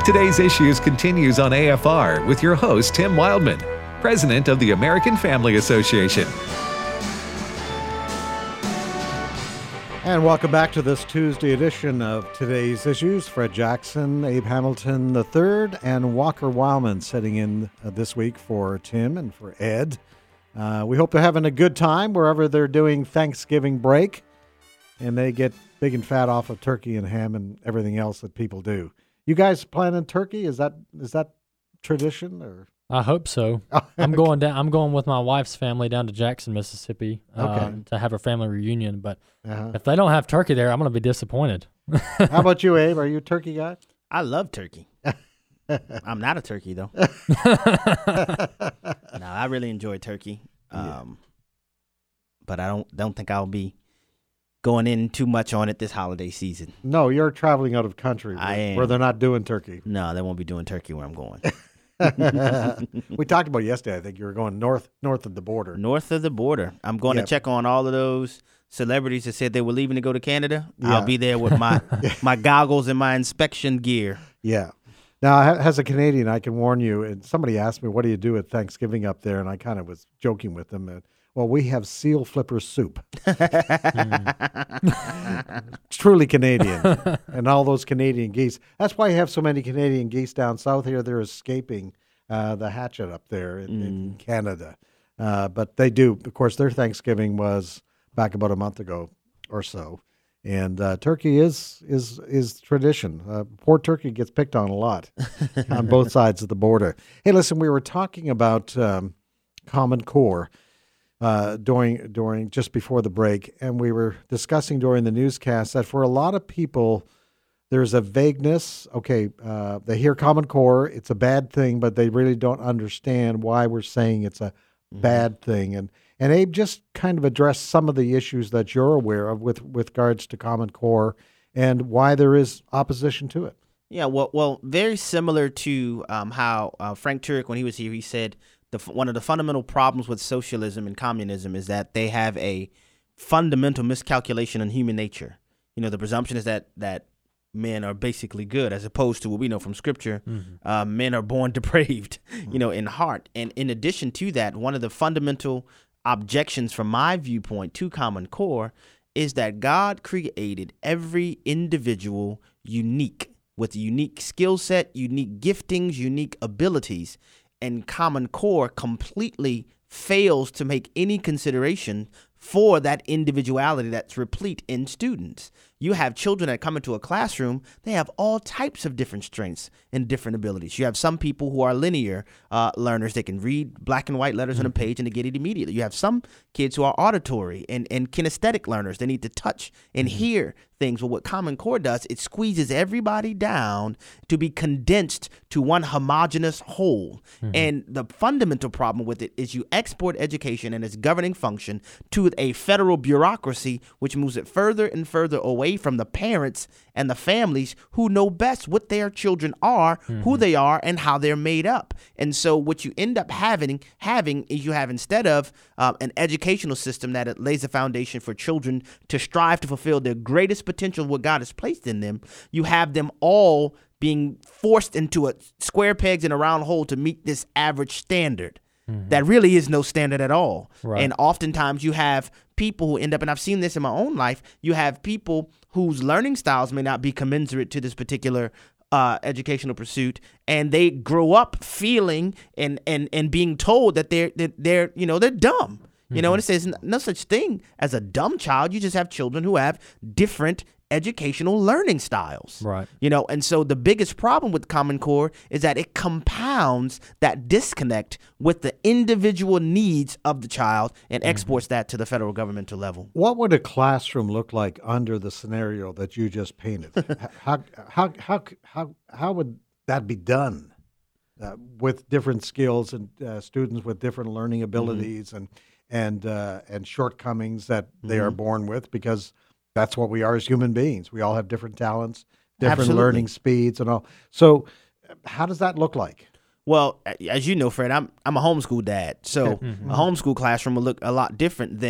Today's Issues continues on AFR with your host, Tim Wildman, President of the American Family Association. And welcome back to this Tuesday edition of Today's Issues. Fred Jackson, Abe Hamilton III, and Walker Wildman sitting in this week for Tim and for Ed. We hope they're having a good time wherever they're doing Thanksgiving break, and they get big and fat off of turkey and ham and everything else that people do. You guys planning turkey? Is that tradition or? I hope so. I'm going with my wife's family down to Jackson, Mississippi, to have a family reunion. But if they don't have turkey there, I'm going to be disappointed. How about you, Abe? Are you a turkey guy? I love turkey. I'm not a turkey though. No, I really enjoy turkey. But I don't think I'll be going in too much on it this holiday season. No, you're traveling out of country where they're not doing turkey. No, they won't be doing turkey where I'm going. We talked about it yesterday. I think you were going north of the border. North of the border. I'm going to check on all of those celebrities that said they were leaving to go to Canada. Yeah. I'll be there with my my goggles and my inspection gear. Yeah. Now, as a Canadian, I can warn you, and somebody asked me, what do you do at Thanksgiving up there? And I kind of was joking with them. Well, we have seal flipper soup. It's truly Canadian. And all those Canadian geese. That's why you have so many Canadian geese down south here. They're escaping the hatchet up there in Canada. But they do. Of course, their Thanksgiving was back about a month ago or so. And turkey is tradition. Poor turkey gets picked on a lot on both sides of the border. Hey, listen, we were talking about Common Core during just before the break, and we were discussing during the newscast that for a lot of people, there's a vagueness. Okay, they hear Common Core, it's a bad thing, but they really don't understand why we're saying it's a bad thing. And Abe, just kind of address some of the issues that you're aware of with regards to Common Core and why there is opposition to it. Yeah, well, very similar to how Frank Turek, when he was here, he said one of the fundamental problems with socialism and communism is that they have a fundamental miscalculation on human nature. You know, the presumption is that men are basically good, as opposed to what we know from Scripture. Men are born depraved, in heart. And in addition to that, one of the fundamental objections from my viewpoint to Common Core is that God created every individual unique, with a unique skill set, unique giftings, unique abilities. And Common Core completely fails to make any consideration for that individuality that's replete in students. You have children that come into a classroom, they have all types of different strengths and different abilities. You have some people who are linear learners. They can read black and white letters on a page and they get it immediately. You have some kids who are auditory and kinesthetic learners. They need to touch and hear things. Well, what Common Core does, it squeezes everybody down to be condensed to one homogeneous whole. And the fundamental problem with it is you export education and its governing function to a federal bureaucracy, which moves it further and further away from the parents and the families who know best what their children are, who they are, and how they're made up. And so what you end up having is you have, instead of an educational system that lays a foundation for children to strive to fulfill their greatest potential, what God has placed in them, you have them all being forced into a square pegs in a round hole to meet this average standard. That really is no standard at all. Right. And oftentimes you have people who end up, and I've seen this in my own life, you have people whose learning styles may not be commensurate to this particular educational pursuit, and they grow up feeling and being told that they're dumb. And it says no such thing as a dumb child. You just have children who have different educational learning styles. Right. And so the biggest problem with Common Core is that it compounds that disconnect with the individual needs of the child and exports that to the federal governmental level. What would a classroom look like under the scenario that you just painted? How would that be done with different skills and students with different learning abilities and shortcomings that they are born with? Because that's what we are as human beings. We all have different talents, different learning speeds and all. So how does that look like? Well, as you know, Fred, I'm a homeschool dad. So a homeschool classroom will look a lot different than,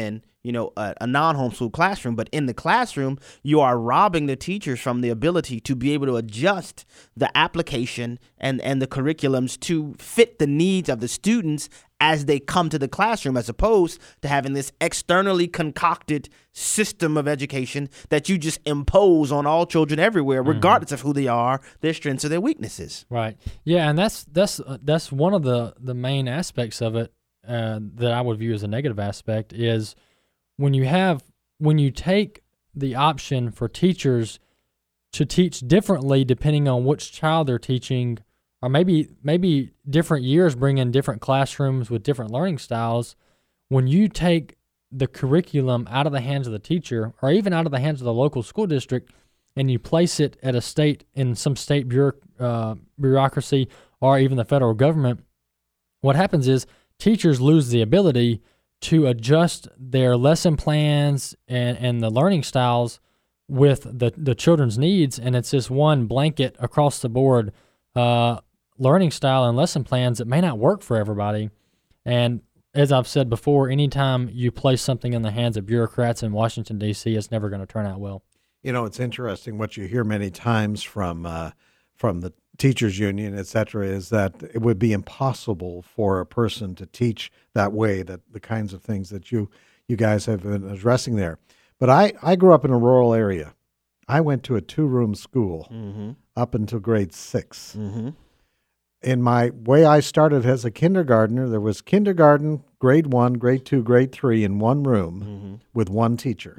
a non-homeschool classroom. But in the classroom, you are robbing the teachers from the ability to be able to adjust the application and the curriculums to fit the needs of the students as they come to the classroom, as opposed to having this externally concocted system of education that you just impose on all children everywhere, regardless of who they are, their strengths or their weaknesses. Right. Yeah, and that's one of the main aspects of it that I would view as a negative aspect is when you take the option for teachers to teach differently depending on which child they're teaching, or maybe different years bring in different classrooms with different learning styles. When you take the curriculum out of the hands of the teacher, or even out of the hands of the local school district, and you place it at some state bureaucracy or even the federal government, what happens is teachers lose the ability to adjust their lesson plans and the learning styles with the children's needs, and it's this one blanket across the board learning style and lesson plans that may not work for everybody. And as I've said before, anytime you place something in the hands of bureaucrats in Washington, D.C., it's never going to turn out well. It's interesting what you hear many times from the teachers union, et cetera, is that it would be impossible for a person to teach that way, that the kinds of things that you guys have been addressing there. But I grew up in a rural area. I went to a 2-room school up until grade 6. In my way I started as a kindergartner, there was kindergarten, grade 1, grade 2, grade 3 in one room with one teacher.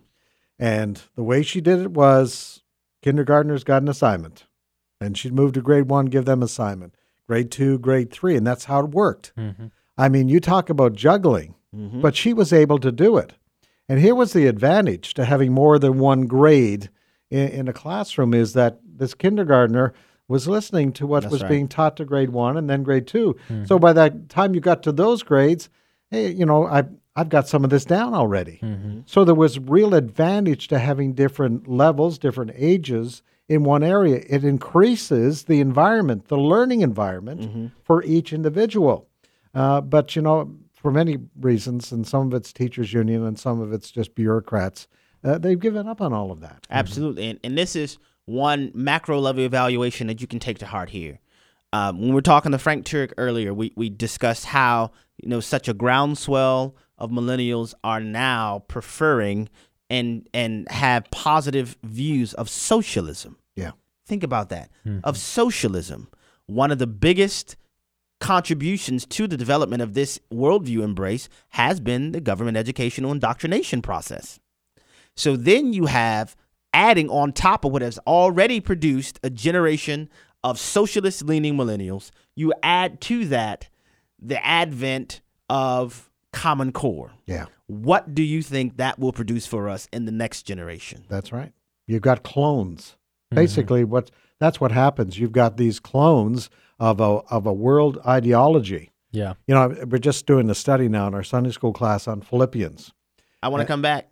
And the way she did it was kindergartners got an assignment, and she'd move to grade 1, give them assignment, grade 2, grade 3, and that's how it worked. I mean, you talk about juggling, but she was able to do it. And here was the advantage to having more than one grade in a classroom, is that this kindergartner was listening to what was being taught to grade 1 and then grade 2. So by the time you got to those grades, hey, I've got some of this down already. So there was real advantage to having different levels, different ages in one area. It increases the environment, the learning environment for each individual. But, for many reasons, and some of it's teachers union and some of it's just bureaucrats, they've given up on all of that. Absolutely. And this is one macro level evaluation that you can take to heart here. When we were talking to Frank Turek earlier, we discussed how, such a groundswell of millennials are now preferring and have positive views of socialism. Yeah. Think about that. Of socialism. One of the biggest contributions to the development of this worldview embrace has been the government educational indoctrination process. So then you have, adding on top of what has already produced a generation of socialist-leaning millennials, you add to that the advent of Common Core. Yeah. What do you think that will produce for us in the next generation? That's right. You've got clones. Basically, that's what happens. You've got these clones of a world ideology. Yeah. We're just doing a study now in our Sunday school class on Philippians. I want to come back.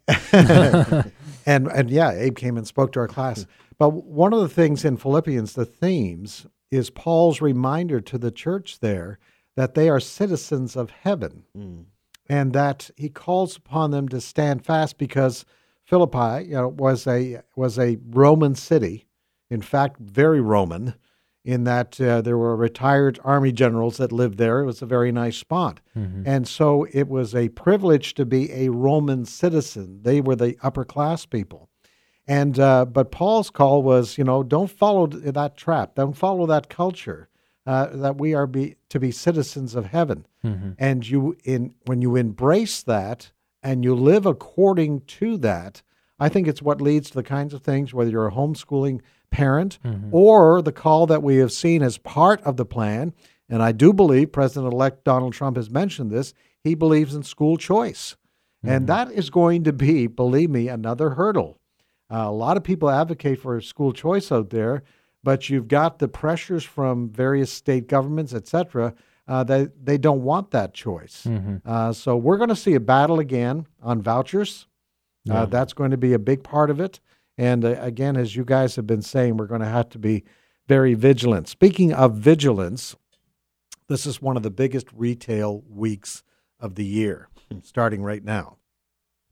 and yeah, Abe came and spoke to our class. But one of the things in Philippians, the themes, is Paul's reminder to the church there that they are citizens of heaven, and that he calls upon them to stand fast, because Philippi was a Roman city, in fact, very Roman, in that there were retired army generals that lived there. It was a very nice spot. And so it was a privilege to be a Roman citizen. They were the upper class people. And but Paul's call was, don't follow that trap. Don't follow that culture, that we are to be citizens of heaven. And when you embrace that and you live according to that, I think it's what leads to the kinds of things, whether you're a homeschooling parent or the call that we have seen as part of the plan. And I do believe President-elect Donald Trump has mentioned this. He believes in school choice. And that is going to be, believe me, another hurdle. A lot of people advocate for school choice out there, but you've got the pressures from various state governments, et cetera, that they don't want that choice. So we're going to see a battle again on vouchers. That's going to be a big part of it. And again, as you guys have been saying, we're going to have to be very vigilant. Speaking of vigilance, this is one of the biggest retail weeks of the year, starting right now.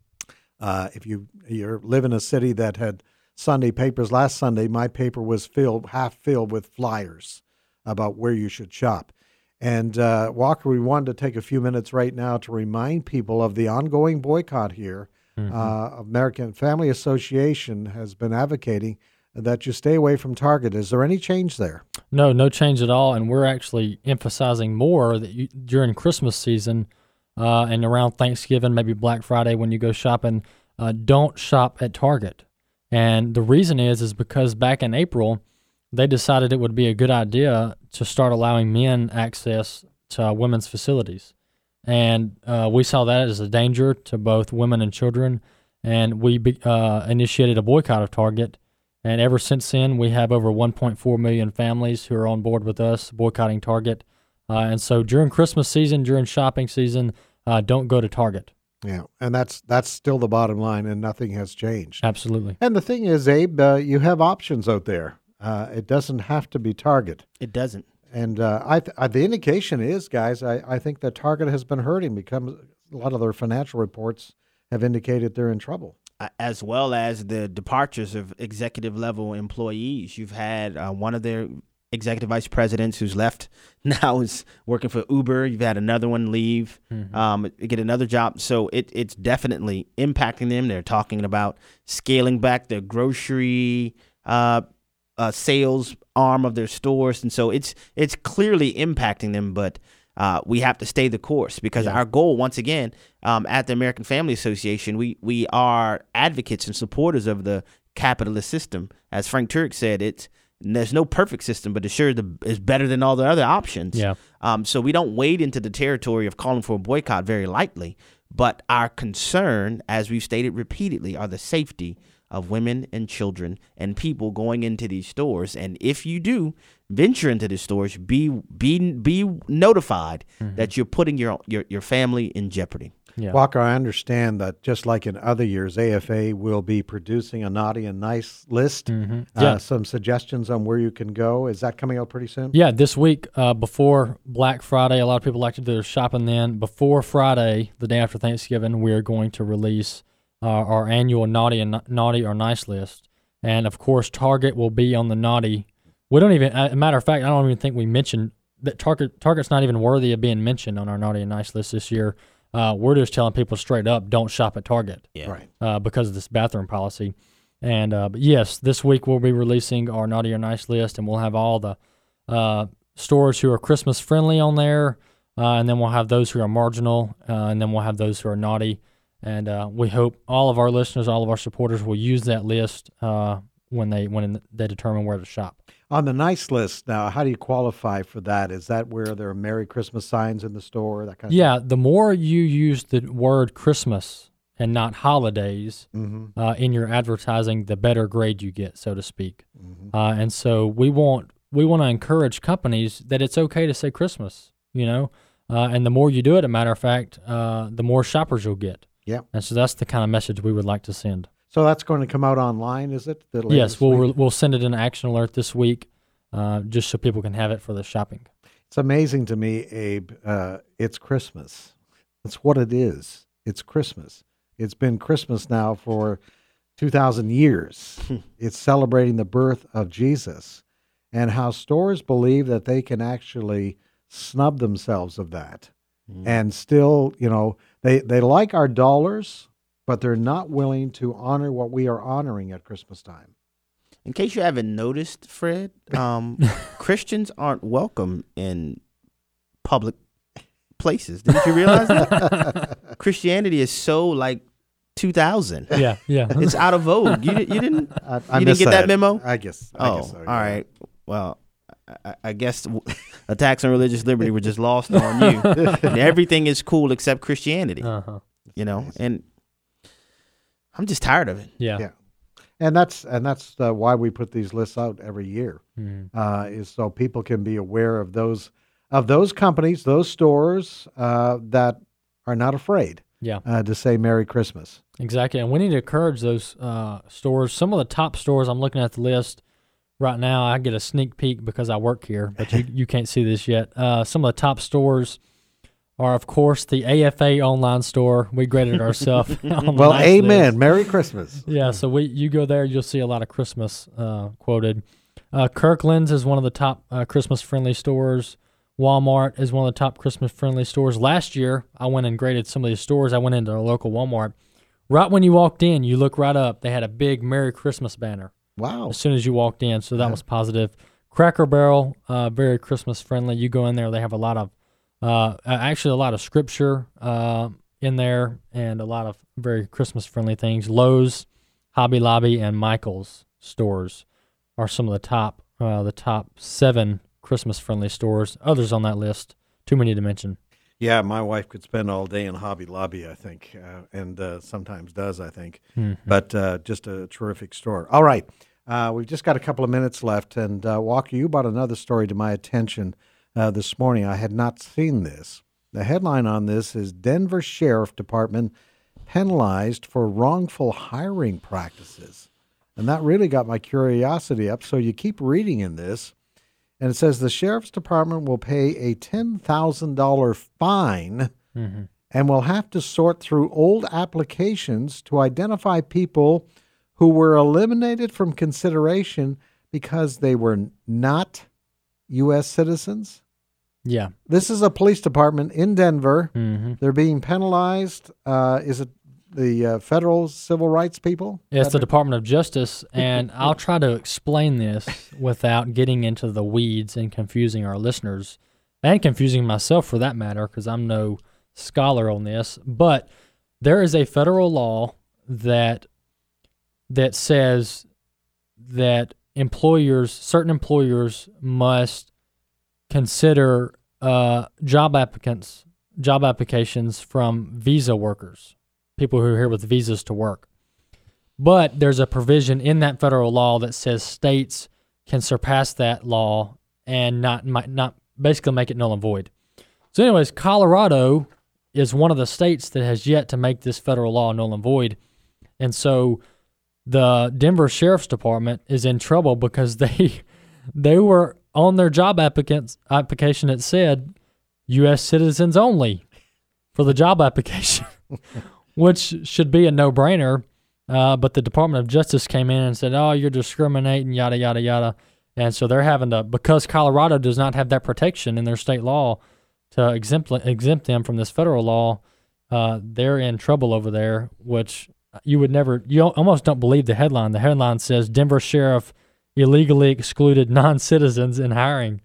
If you live in a city that had Sunday papers, last Sunday my paper was half filled with flyers about where you should shop. And Walker, we wanted to take a few minutes right now to remind people of the ongoing boycott here. American Family Association has been advocating that you stay away from Target. Is there any change there? No change at all. And we're actually emphasizing more that during Christmas season and around Thanksgiving, maybe Black Friday when you go shopping, don't shop at Target. And the reason is because back in April, they decided it would be a good idea to start allowing men access to women's facilities. And we saw that as a danger to both women and children, and we initiated a boycott of Target. And ever since then, we have over 1.4 million families who are on board with us boycotting Target. And so during Christmas season, during shopping season, don't go to Target. Yeah, and that's still the bottom line, and nothing has changed. Absolutely. And the thing is, Abe, you have options out there. It doesn't have to be Target. It doesn't. And the indication is, guys, I think that Target has been hurting because a lot of their financial reports have indicated they're in trouble. As well as the departures of executive level employees. You've had one of their executive vice presidents who's left now is working for Uber. You've had another one leave, get another job. So it's definitely impacting them. They're talking about scaling back their grocery sales arm of their stores. And so it's clearly impacting them, but we have to stay the course because our goal, once again, at the American Family Association, we are advocates and supporters of the capitalist system. As Frank Turek said, there's no perfect system, but it sure is better than all the other options. Yeah. So we don't wade into the territory of calling for a boycott very lightly, but our concern, as we've stated repeatedly, are the safety of women and children and people going into these stores. And if you do venture into the stores, be notified that you're putting your family in jeopardy. Yeah. Walker, I understand that just like in other years, AFA will be producing a naughty and nice list, some suggestions on where you can go. Is that coming out pretty soon? Yeah, this week before Black Friday, a lot of people like to do their shopping then. Before Friday, the day after Thanksgiving, we're going to release our annual naughty or nice list. And, of course, Target will be on the naughty. We don't even, as a matter of fact, I don't even think we mentioned that Target's not even worthy of being mentioned on our naughty and nice list this year. We're just telling people straight up, don't shop at Target because of this bathroom policy. And but yes, this week we'll be releasing our naughty or nice list, and we'll have all the stores who are Christmas friendly on there, and then we'll have those who are marginal, and then we'll have those who are naughty. And we hope all of our listeners, all of our supporters will use that list when they determine where to shop. On the nice list now, how do you qualify for that? Is that where there are Merry Christmas signs in the store, that kind of thing? The more you use the word Christmas and not holidays in your advertising, the better grade you get, so to speak. And so we want to encourage companies that it's okay to say Christmas, and the more you do it, a matter of fact, the more shoppers you'll get. Yeah. And so that's the kind of message we would like to send. So that's going to come out online, is it? Yes, we'll send it in an action alert this week, just so people can have it for the shopping. It's amazing to me, Abe. It's Christmas. That's what it is. It's Christmas. It's been Christmas now for 2,000 years. It's celebrating the birth of Jesus, and how stores believe that they can actually snub themselves of that, and still, they like our dollars, but they're not willing to honor what we are honoring at Christmas time. In case you haven't noticed, Fred, Christians aren't welcome in public places. Didn't you realize that? Christianity is so 2000. Yeah. It's out of vogue. You didn't get that memo? I guess. All so. Right. Well, I guess attacks on religious liberty were just lost on you. And everything is cool except Christianity. And I'm just tired of it. Yeah. And that's why we put these lists out every year, is so people can be aware of those companies, those stores that are not afraid to say Merry Christmas. Exactly. And we need to encourage those stores. Some of the top stores, I'm looking at the list right now. I get a sneak peek because I work here, but you can't see this yet. Some of the top stores are, of course, the AFA online store. We graded ourselves. Well, amen. Merry Christmas. Yeah, so you go there, you'll see a lot of Christmas quoted. Kirkland's is one of the top Christmas-friendly stores. Walmart is one of the top Christmas-friendly stores. Last year, I went and graded some of these stores. I went into a local Walmart. Right when you walked in, you look right up. They had a big Merry Christmas banner. Wow. As soon as you walked in, so that was positive. Cracker Barrel, very Christmas-friendly. You go in there, they have a lot of actually a lot of scripture in there and a lot of very Christmas-friendly things. Lowe's, Hobby Lobby, and Michael's stores are some of the top 7 Christmas-friendly stores. Others on that list, too many to mention. Yeah, my wife could spend all day in Hobby Lobby, I think, and sometimes does, I think. Mm-hmm. But just a terrific store. All right, we've just got a couple of minutes left, and Walker, you brought another story to my attention this morning. I had not seen this. The headline on this is Denver Sheriff Department penalized for wrongful hiring practices. And that really got my curiosity up. So you keep reading in this, and it says the Sheriff's Department will pay a $10,000 fine and will have to sort through old applications to identify people who were eliminated from consideration because they were not U.S. citizens. Yeah. This is a police department in Denver. Mm-hmm. They're being penalized. Is it the federal civil rights people? It's the Department of Justice, and I'll try to explain this without getting into the weeds and confusing our listeners, and confusing myself for that matter, because I'm no scholar on this. But there is a federal law that says that certain employers must consider job applications from visa workers, people who are here with visas to work. But there's a provision in that federal law that says states can surpass that law and not basically make it null and void. So anyways, Colorado is one of the states that has yet to make this federal law null and void. And so the Denver Sheriff's Department is in trouble because they were on their job application, it said U.S. citizens only for the job application, which should be a no-brainer. But the Department of Justice came in and said, oh, you're discriminating, yada, yada, yada. And so they're having to, because Colorado does not have that protection in their state law to exempt them from this federal law, they're in trouble over there, which you almost don't believe the headline. The headline says, Denver Sheriff illegally excluded non-citizens in hiring.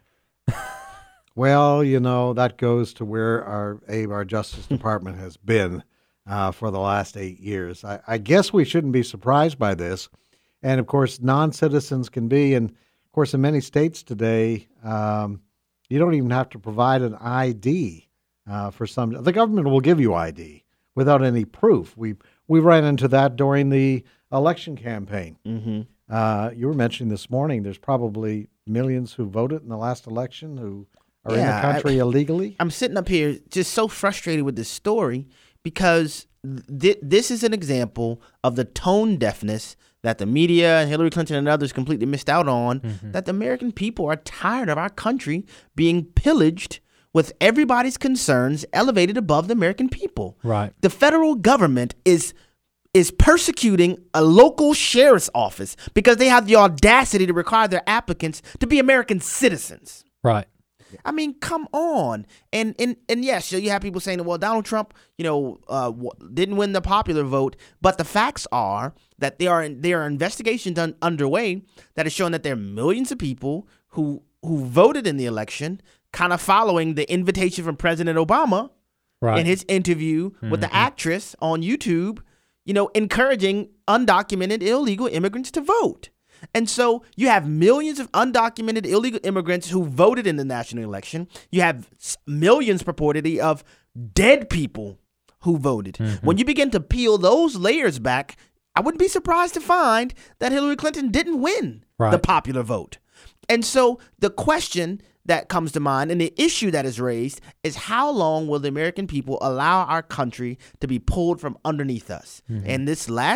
Well, that goes to where our Justice Department has been for the last 8 years. I guess we shouldn't be surprised by this. And, of course, non-citizens can be, and, of course, in many states today, you don't even have to provide an ID for some. The government will give you ID without any proof. We ran into that during the election campaign. Mm-hmm. You were mentioning this morning there's probably millions who voted in the last election who are in the country illegally. I'm sitting up here just so frustrated with this story because this is an example of the tone deafness that the media and Hillary Clinton and others completely missed out on, that the American people are tired of our country being pillaged with everybody's concerns elevated above the American people. Right. The federal government is persecuting a local sheriff's office because they have the audacity to require their applicants to be American citizens. Right. I mean, come on. And yes, so you have people saying, well, Donald Trump, didn't win the popular vote. But the facts are that there are investigations underway that are showing that there are millions of people who voted in the election, kind of following the invitation from President Obama in his interview with the actress on YouTube, encouraging undocumented illegal immigrants to vote. And so you have millions of undocumented illegal immigrants who voted in the national election. You have millions purportedly of dead people who voted. When you begin to peel those layers back, I wouldn't be surprised to find that Hillary Clinton didn't win the popular vote. And so the question that comes to mind and the issue that is raised is how long will the American people allow our country to be pulled from underneath us? And this last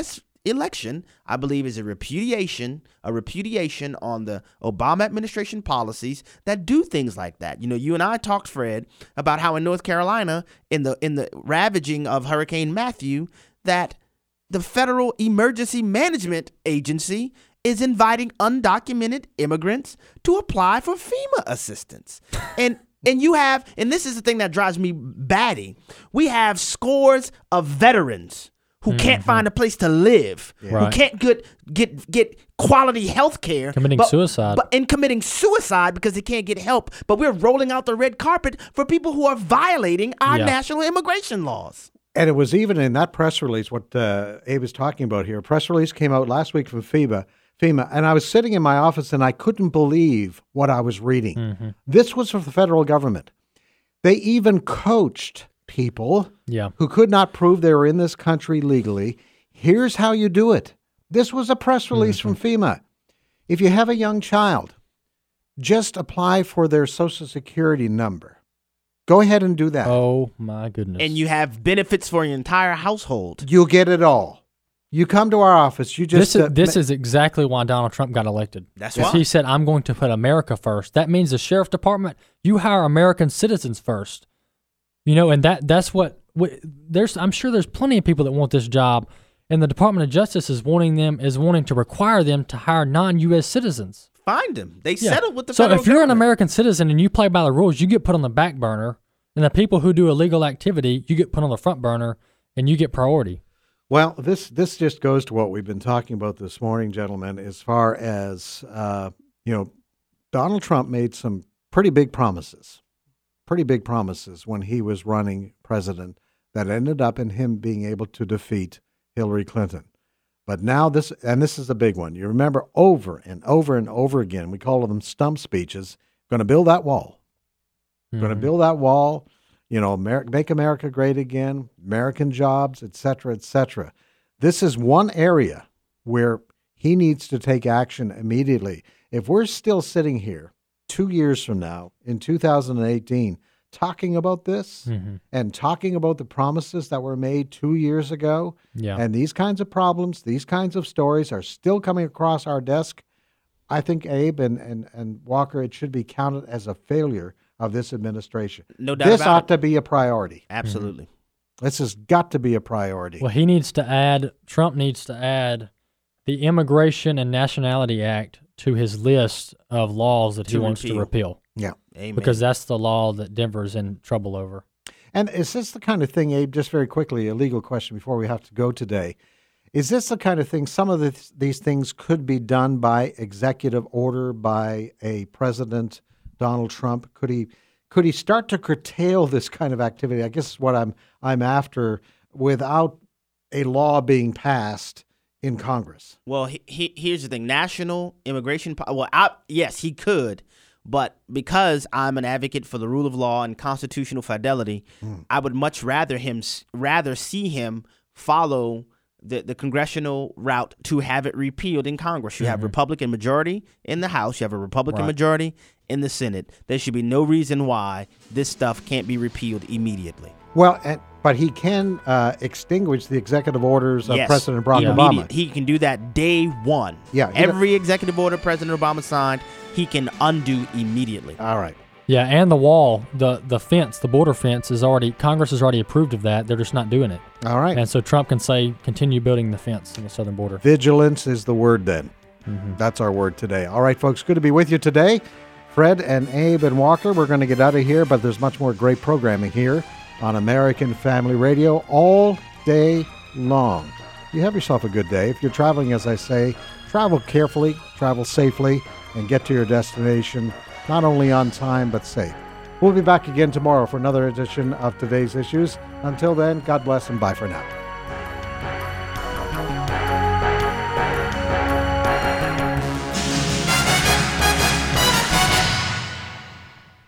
election, I believe, is a repudiation on the Obama administration policies that do things like that. You know, you and I talked, Fred, about how in North Carolina, in the ravaging of Hurricane Matthew, that the Federal Emergency Management Agency is inviting undocumented immigrants to apply for FEMA assistance. And you have, and this is the thing that drives me batty, we have scores of veterans who can't find a place to live, who can't get quality health care. Committing suicide because they can't get help. But we're rolling out the red carpet for people who are violating our national immigration laws. And it was even in that press release, what Abe is talking about here. A press release came out last week from FEMA, and I was sitting in my office and I couldn't believe what I was reading. This was from the federal government. They even coached people who could not prove they were in this country legally. Here's how you do it. This was a press release from FEMA. If you have a young child, just apply for their Social Security number. Go ahead and do that. Oh, my goodness. And you have benefits for your entire household. You'll get it all. You come to our office. You just this is exactly why Donald Trump got elected. That's why he said, "I'm going to put America first." That means the sheriff department, you hire American citizens first. You know, and that's what I'm sure there's plenty of people that want this job, and the Department of Justice is wanting to require them to hire non-U.S. citizens. Find them. They settled with the so federal if you're government. an American citizen and you play by the rules, you get put on the back burner, and the people who do illegal activity, you get put on the front burner, and you get priority. Well, this just goes to what we've been talking about this morning, gentlemen, as far as, Donald Trump made some pretty big promises when he was running president that ended up in him being able to defeat Hillary Clinton. But now this is a big one. You remember over and over and over again, we call them stump speeches, going to build that wall. Going to build that wall. You know, make America great again, American jobs, et cetera, et cetera. This is one area where he needs to take action immediately. If we're still sitting here 2 years from now, in 2018, talking about this and talking about the promises that were made 2 years ago, and these kinds of problems, these kinds of stories are still coming across our desk, I think, Abe and Walker, it should be counted as a failure of this administration. No doubt about it. This ought to be a priority. Absolutely. This has got to be a priority. Well, Trump needs to add the Immigration and Nationality Act to his list of laws that he wants to repeal. Yeah. Amen. Because that's the law that Denver's in trouble over. And is this the kind of thing, Abe, just very quickly, a legal question before we have to go today. Is this the kind of thing, some of these things could be done by executive order by a president, Donald Trump? Could he start to curtail this kind of activity? I guess is what I'm after, without a law being passed in Congress. Well, here's the thing: national immigration. Yes, he could, but because I'm an advocate for the rule of law and constitutional fidelity, I would much rather see him follow the congressional route to have it repealed in Congress. You have Republican majority in the House. You have a Republican majority in the Senate. There should be no reason why this stuff can't be repealed immediately. Well, but he can extinguish the executive orders of President Barack Obama. He can do that day one. Yeah, every executive order President Obama signed, he can undo immediately. All right. Yeah, and the wall, the fence, the border fence Congress has already approved of that. They're just not doing it. All right. And so Trump can say, continue building the fence on the southern border. Vigilance is the word then. That's our word today. All right, folks, good to be with you today. Fred and Abe and Walker, we're going to get out of here, but there's much more great programming here on American Family Radio all day long. You have yourself a good day. If you're traveling, as I say, travel carefully, travel safely, and get to your destination not only on time, but safe. We'll be back again tomorrow for another edition of Today's Issues. Until then, God bless and bye for now.